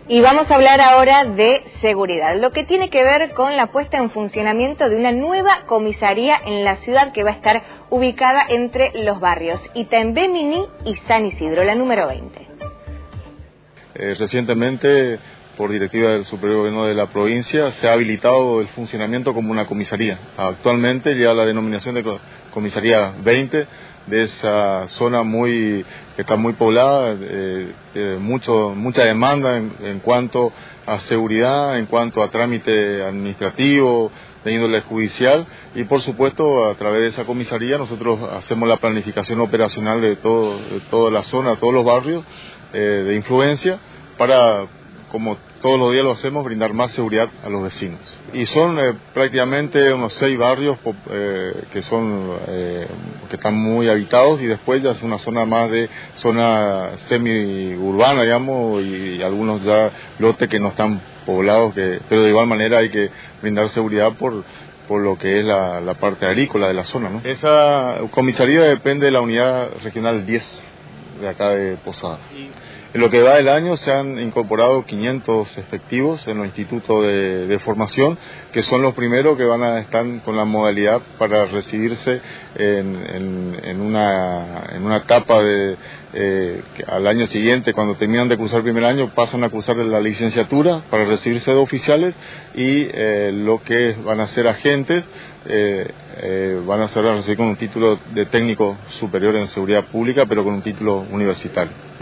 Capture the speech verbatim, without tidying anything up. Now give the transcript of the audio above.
Y vamos a hablar ahora de seguridad, lo que tiene que ver con la puesta en funcionamiento de una nueva comisaría en la ciudad que va a estar ubicada entre los barrios Itaimbé-Miní y San Isidro, la número veinte. Eh, recientemente, por directiva del Superior Gobierno de la provincia, se ha habilitado el funcionamiento como una comisaría. Actualmente lleva la denominación de comisaría veinte, de esa zona muy que está muy poblada, eh, eh, mucho mucha demanda en, en cuanto a seguridad, en cuanto a trámite administrativo, de índole judicial, y por supuesto a través de esa comisaría nosotros hacemos la planificación operacional de, todo, de toda la zona, todos los barrios eh, de influencia, para, como todos los días lo hacemos, brindar más seguridad a los vecinos. Y son eh, prácticamente unos seis barrios eh, que son eh, que están muy habitados, y después ya es una zona más de zona semi-urbana, digamos, y, y algunos ya lotes que no están poblados, que, pero de igual manera hay que brindar seguridad por por lo que es la, la parte agrícola de la zona, ¿no? Esa comisaría depende de la unidad regional diez de acá de Posadas. En lo que va del año se han incorporado quinientos efectivos en los institutos de, de formación, que son los primeros que van a estar con la modalidad para recibirse en, en, en, una, en una etapa de, eh, al año siguiente, cuando terminan de cursar el primer año, pasan a cursar la licenciatura para recibirse de oficiales, y eh, lo que van a ser agentes eh, eh, van a ser a recibir con un título de técnico superior en seguridad pública, pero con un título universitario.